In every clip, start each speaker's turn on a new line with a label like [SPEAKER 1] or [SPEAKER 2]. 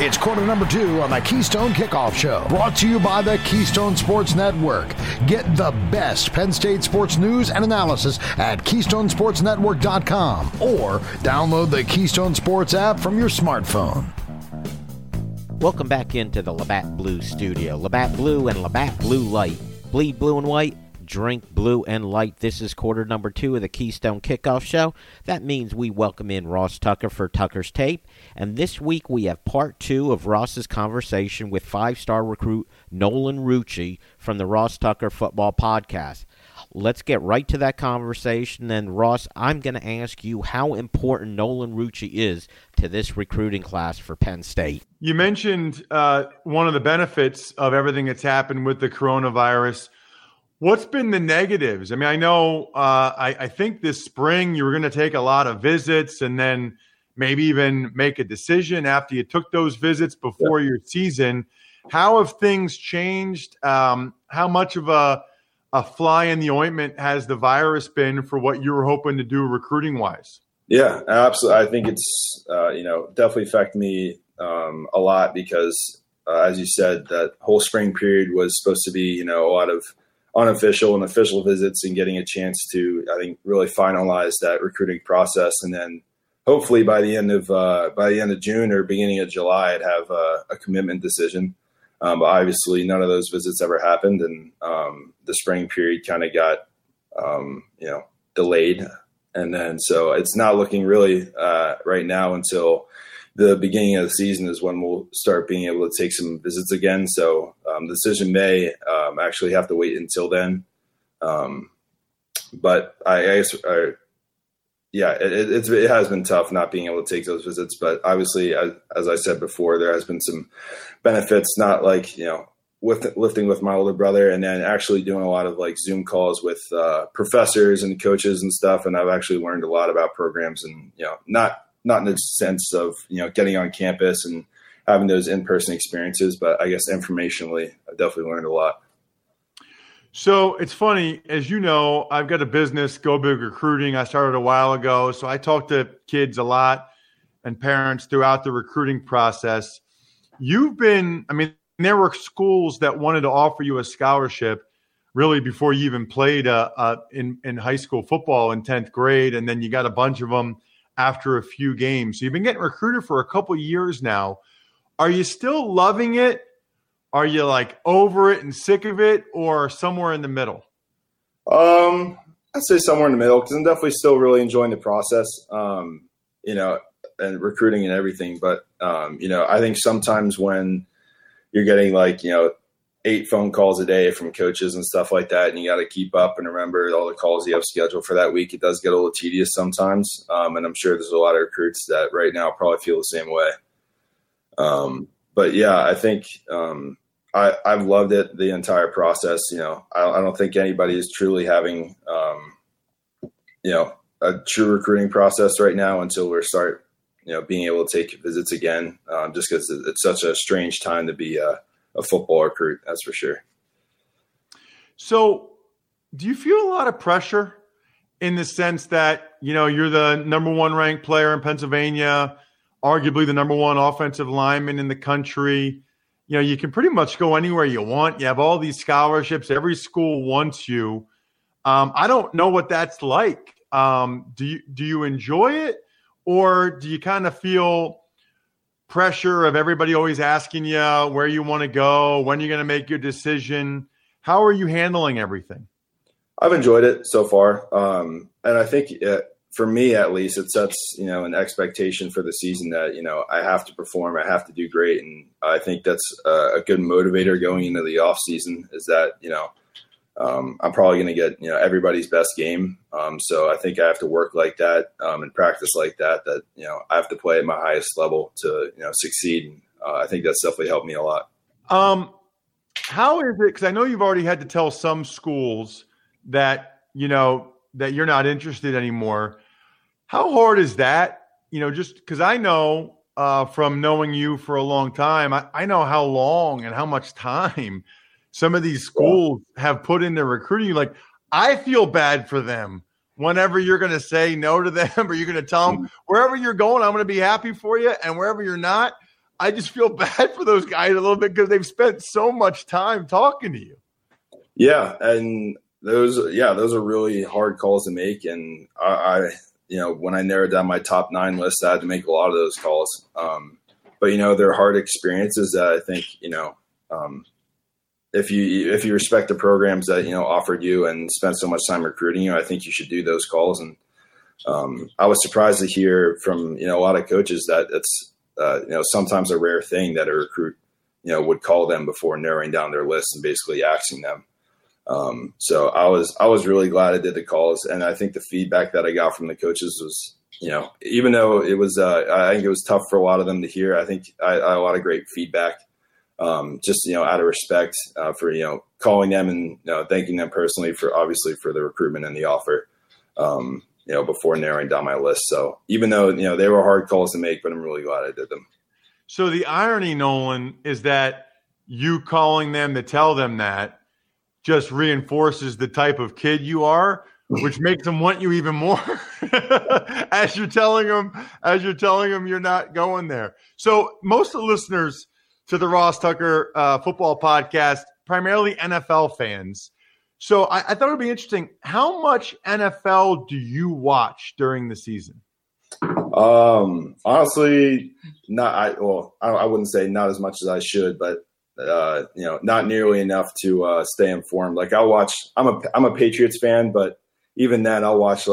[SPEAKER 1] It's quarter number 2 on the Keystone Kickoff Show, brought to you by the Keystone Sports Network. Get the best Penn State sports news and analysis at KeystonesportsNetwork.com or download the Keystone Sports app from your smartphone.
[SPEAKER 2] Welcome back into the Labatt Blue studio. Labatt Blue and Labatt Blue Light. Bleed blue and white, drink blue and light. This is quarter number 2 of the Keystone Kickoff Show. That means we welcome in Ross Tucker for Tucker's Tape. And this week we have part 2 of Ross's conversation with 5-star recruit Nolan Rucci from the Ross Tucker Football Podcast. Let's get right to that conversation. And Ross, I'm going to ask you how important Nolan Rucci is to this recruiting class for Penn State.
[SPEAKER 3] You mentioned one of the benefits of everything that's happened with the coronavirus. What's been the negatives? I mean, I know I think this spring you were going to take a lot of visits and then maybe even make a decision after you took those visits before your season. How have things changed? How much of a fly in the ointment has the virus been for what you were hoping to do recruiting-wise?
[SPEAKER 4] Yeah, absolutely. I think it's, definitely affected me a lot because, as you said, that whole spring period was supposed to be, a lot of unofficial and official visits and getting a chance to, I think, really finalize that recruiting process. And then hopefully by the end of June or beginning of July, I'd have a commitment decision. But obviously none of those visits ever happened. And the spring period kind of got, delayed. And then, so it's not looking really right now until the beginning of the season is when we'll start being able to take some visits again. So the decision may actually have to wait until then. But it has been tough not being able to take those visits. But obviously, as I said before, there has been some benefits, not like, lifting with my older brother and then actually doing a lot of like Zoom calls with professors and coaches and stuff. And I've actually learned a lot about programs and, not in the sense of, getting on campus and having those in-person experiences, but I guess informationally, I've definitely learned a lot.
[SPEAKER 3] So it's funny, as you know, I've got a business, Go Big Recruiting. I started a while ago. So I talk to kids a lot and parents throughout the recruiting process. There were schools that wanted to offer you a scholarship really before you even played in high school football in 10th grade. And then you got a bunch of them after a few games. So you've been getting recruited for a couple years now. Are you still loving it? Are you like over it and sick of it, or somewhere in the middle?
[SPEAKER 4] I'd say somewhere in the middle, because I'm definitely still really enjoying the process, and recruiting and everything. But, I think sometimes when you're getting 8 phone calls a day from coaches and stuff like that, and you got to keep up and remember all the calls you have scheduled for that week, it does get a little tedious sometimes. And I'm sure there's a lot of recruits that right now probably feel the same way. But yeah, I think I've loved it, the entire process. I don't think anybody is truly having, a true recruiting process right now until we start, being able to take visits again, just because it's such a strange time to be a football recruit, that's for sure.
[SPEAKER 3] So do you feel a lot of pressure in the sense that, you're the number 1 ranked player in Pennsylvania, arguably the number 1 offensive lineman in the country? You can pretty much go anywhere you want. You have all these scholarships. Every school wants you. I don't know what that's like. Do you enjoy it, or do you kind of feel pressure of everybody always asking you where you want to go, when you're going to make your decision? How are you handling everything?
[SPEAKER 4] I've enjoyed it so far. And I think for me, at least, it sets, an expectation for the season that, I have to perform, I have to do great. And I think that's a good motivator going into the off season, is that, I'm probably going to get, everybody's best game. So I think I have to work like that and practice like that, I have to play at my highest level to, succeed. And I think that's definitely helped me a lot.
[SPEAKER 3] How is it? Because I know you've already had to tell some schools that, that you're not interested anymore. How hard is that? Just because I know from knowing you for a long time, I know how long and how much time some of these schools have put into recruiting. Like, I feel bad for them whenever you're going to say no to them, or you're going to tell them wherever you're going, I'm going to be happy for you. And wherever you're not, I just feel bad for those guys a little bit because they've spent so much time talking to you.
[SPEAKER 4] Yeah, and those are really hard calls to make. And I when I narrowed down my top 9 list, I had to make a lot of those calls. But they're hard experiences that I think if you respect the programs that offered you and spent so much time recruiting you, I think you should do those calls. And I was surprised to hear from a lot of coaches that it's sometimes a rare thing that a recruit would call them before narrowing down their list and basically axing them. So I was really glad I did the calls, and I think the feedback that I got from the coaches was, even though it was, I think it was tough for a lot of them to hear. I think I had a lot of great feedback, just out of respect for calling them and thanking them personally for the recruitment and the offer, before narrowing down my list. So even though they were hard calls to make, but I'm really glad I did them.
[SPEAKER 3] So the irony, Nolan, is that you calling them to tell them that just reinforces the type of kid you are, which makes them want you even more as you're telling them you're not going there. So most of the listeners to the Ross Tucker football podcast, primarily NFL fans. So I thought it would be interesting. How much NFL do you watch during the season?
[SPEAKER 4] Honestly, I wouldn't say not as much as I should, but not nearly enough to stay informed. Like I'm a Patriots fan, but even then I'll watch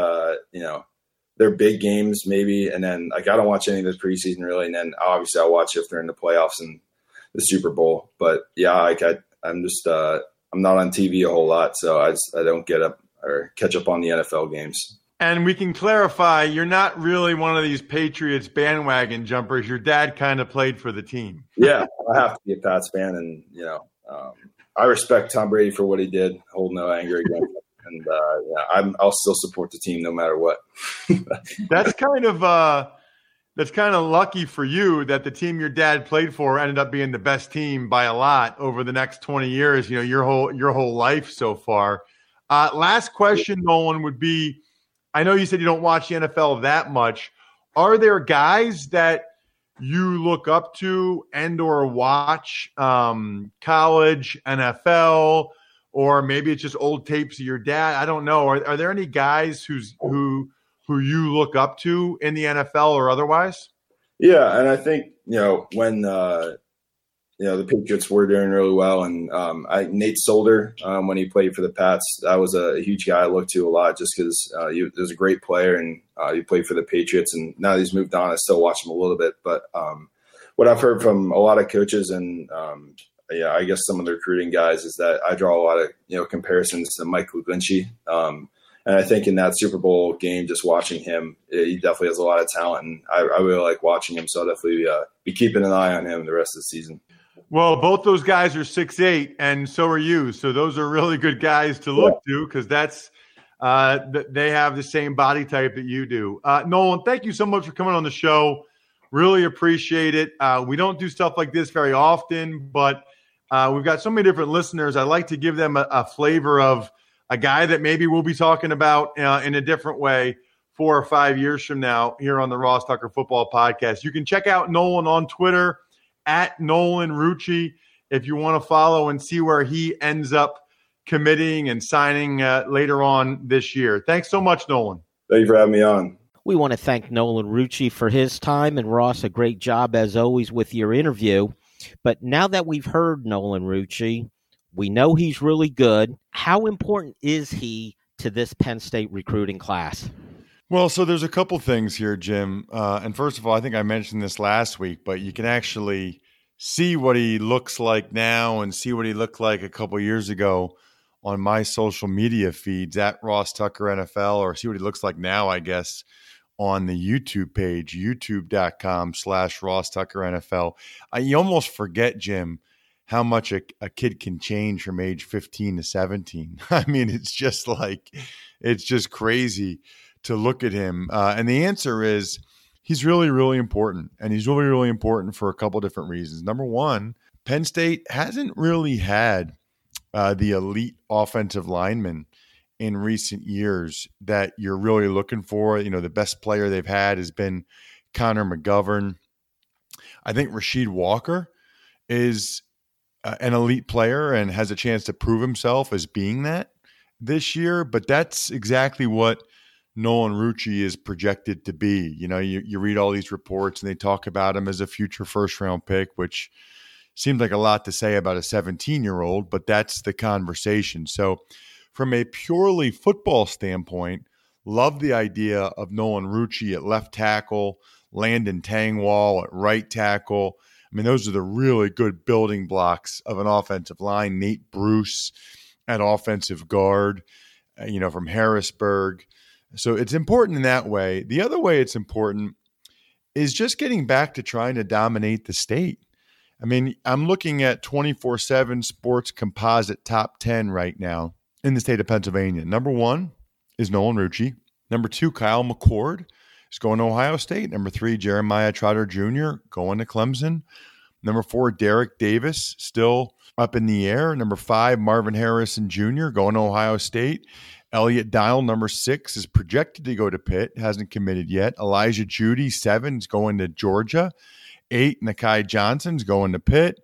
[SPEAKER 4] their big games maybe. And then I don't watch any of the preseason really. And then obviously I'll watch if they're in the playoffs and the Super Bowl, but yeah, I'm just, I'm not on TV a whole lot. So I don't get up or catch up on the NFL games.
[SPEAKER 3] And we can clarify, you're not really one of these Patriots bandwagon jumpers. Your dad kind of played for the team.
[SPEAKER 4] Yeah, I have to be a Pats fan, and I respect Tom Brady for what he did. Hold no anger against him, and I'll still support the team no matter what.
[SPEAKER 3] That's kind of lucky for you that the team your dad played for ended up being the best team by a lot over the next 20 years. Your whole life so far. Last question, Nolan, would be. I know you said you don't watch the NFL that much. Are there guys that you look up to and or watch college, NFL, or maybe it's just old tapes of your dad? I don't know. Are there any guys who you look up to in the NFL or otherwise?
[SPEAKER 4] Yeah, and I think when the Patriots were doing really well, and Nate Solder, when he played for the Pats, that was a huge guy I looked to a lot just because he was a great player, and he played for the Patriots, and now that he's moved on, I still watch him a little bit. But what I've heard from a lot of coaches and I guess some of the recruiting guys is that I draw a lot of comparisons to Mike McGlinchey. And I think in that Super Bowl game, just watching him, he definitely has a lot of talent, and I really like watching him. So I'll definitely be keeping an eye on him the rest of the season.
[SPEAKER 3] Well, both those guys are 6'8", and so are you. So those are really good guys to look to because that's they have the same body type that you do. Nolan, thank you so much for coming on the show. Really appreciate it. We don't do stuff like this very often, but we've got so many different listeners. I'd like to give them a flavor of a guy that maybe we'll be talking about in a different way 4 or 5 years from now here on the Ross Tucker Football Podcast. You can check out Nolan on Twitter at Nolan Rucci if you want to follow and see where he ends up committing and signing later on this year. Thanks so much, Nolan.
[SPEAKER 4] Thank you for having me on.
[SPEAKER 2] We want to thank Nolan Rucci for his time, and Ross, a great job as always with your interview. But now that we've heard Nolan Rucci, we know he's really good. How important is he to this Penn State recruiting class?
[SPEAKER 5] Well, so there's a couple things here, Jim. And first of all, I think I mentioned this last week, but you can actually see what he looks like now and see what he looked like a couple years ago on my social media feeds at Ross Tucker NFL, or see what he looks like now, I guess, on the YouTube page, youtube.com/Ross Tucker NFL. You almost forget, Jim, how much a kid can change from age 15 to 17. I mean, it's just crazy to look at him. And the answer is he's really, really important. And he's really, really important for a couple different reasons. Number one, Penn State hasn't really had the elite offensive lineman in recent years that you're really looking for. The best player they've had has been Connor McGovern. I think Rasheed Walker is an elite player and has a chance to prove himself as being that this year, but that's exactly what Nolan Rucci is projected to be. You know, you read all these reports and they talk about him as a future first-round pick, which seems like a lot to say about a 17-year-old, but that's the conversation. So from a purely football standpoint, love the idea of Nolan Rucci at left tackle, Landon Tangwall at right tackle. I mean, those are the really good building blocks of an offensive line. Nate Bruce at offensive guard, from Harrisburg. So it's important in that way. The other way it's important is just getting back to trying to dominate the state. I mean, I'm looking at 24/7 Sports Composite top 10 right now in the state of Pennsylvania. Number 1 is Nolan Rucci. Number 2, Kyle McCord is going to Ohio State. Number 3, Jeremiah Trotter Jr. going to Clemson. Number 4, Derek Davis, still up in the air. Number 5, Marvin Harrison Jr. going to Ohio State. Elliot Dial, number 6, is projected to go to Pitt, hasn't committed yet. Elijah Judy, 7, is going to Georgia. 8, Nakai Johnson's going to Pitt.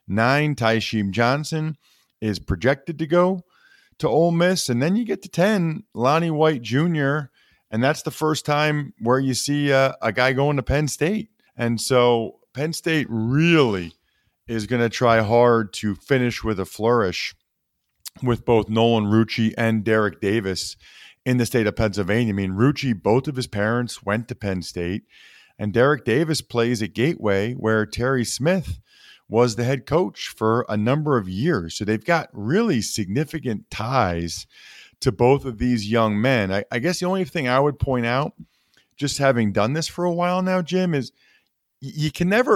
[SPEAKER 5] 9, Taisheem Johnson is projected to go to Ole Miss. And then you get to 10, Lonnie White Jr., and that's the first time where you see a guy going to Penn State. And so Penn State really is going to try hard to finish with a flourish with both Nolan Rucci and Derek Davis in the state of Pennsylvania. I mean, Rucci, both of his parents went to Penn State, and Derek Davis plays at Gateway, where Terry Smith was the head coach for a number of years. So they've got really significant ties to both of these young men. I guess the only thing I would point out, just having done this for a while now, Jim, is you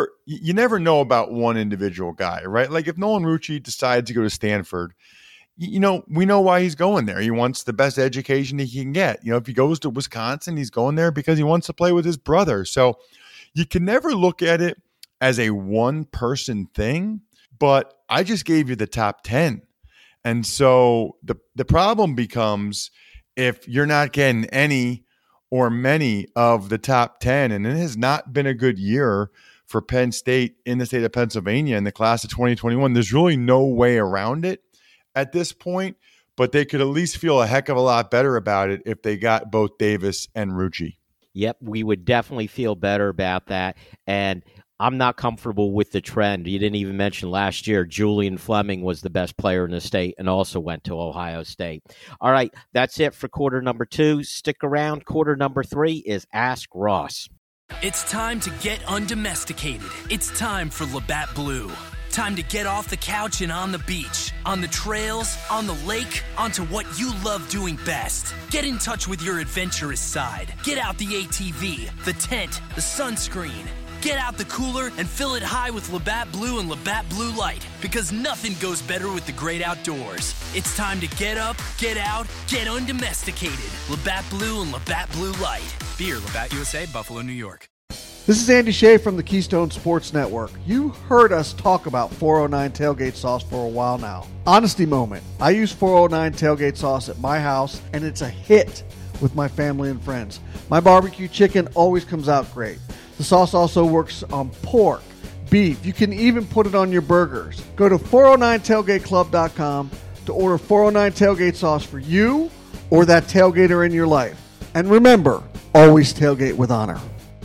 [SPEAKER 5] never know about one individual guy, right? Like if Nolan Rucci decides to go to Stanford, we know why he's going there. He wants the best education he can get. If he goes to Wisconsin, he's going there because he wants to play with his brother. So you can never look at it as a one-person thing, but I just gave you the top 10. And so the problem becomes if you're not getting any or many of the top 10, and it has not been a good year for Penn State in the state of Pennsylvania in the class of 2021. There's really no way around it at this point, but they could at least feel a heck of a lot better about it if they got both Davis and Rucci.
[SPEAKER 2] Yep, we would definitely feel better about that. And I'm not comfortable with the trend. You didn't even mention last year, Julian Fleming was the best player in the state and also went to Ohio State. All right, that's it for quarter number 2. Stick around. Quarter number 3 is Ask Ross.
[SPEAKER 6] It's time to get undomesticated. It's time for Labatt Blue. Time to get off the couch and on the beach, on the trails, on the lake, onto what you love doing best. Get in touch with your adventurous side. Get out the ATV, the tent, the sunscreen. Get out the cooler and fill it high with Labatt Blue and Labatt Blue Light, because nothing goes better with the great outdoors. It's time to get up, get out, get undomesticated. Labatt Blue and Labatt Blue Light. Beer, Labatt USA, Buffalo, New York.
[SPEAKER 7] This is Andy Shea from the Keystone Sports Network. You heard us talk about 409 tailgate sauce for a while now. Honesty moment. I use 409 tailgate sauce at my house, and it's a hit with my family and friends. My barbecue chicken always comes out great. The sauce also works on pork, beef. You can even put it on your burgers. Go to 409tailgateclub.com to order 409 tailgate sauce for you or that tailgater in your life. And remember, always tailgate with honor.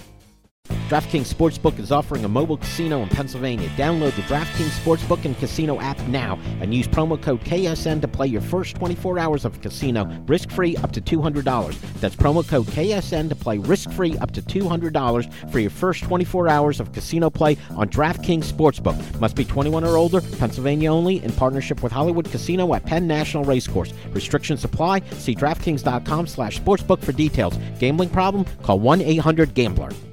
[SPEAKER 2] DraftKings Sportsbook is offering a mobile casino in Pennsylvania. Download the DraftKings Sportsbook and Casino app now and use promo code KSN to play your first 24 hours of casino risk-free up to $200. That's promo code KSN to play risk-free up to $200 for your first 24 hours of casino play on DraftKings Sportsbook. Must be 21 or older, Pennsylvania only, in partnership with Hollywood Casino at Penn National Racecourse. Restrictions apply. See DraftKings.com/sportsbook for details. Gambling problem? Call 1-800-GAMBLER.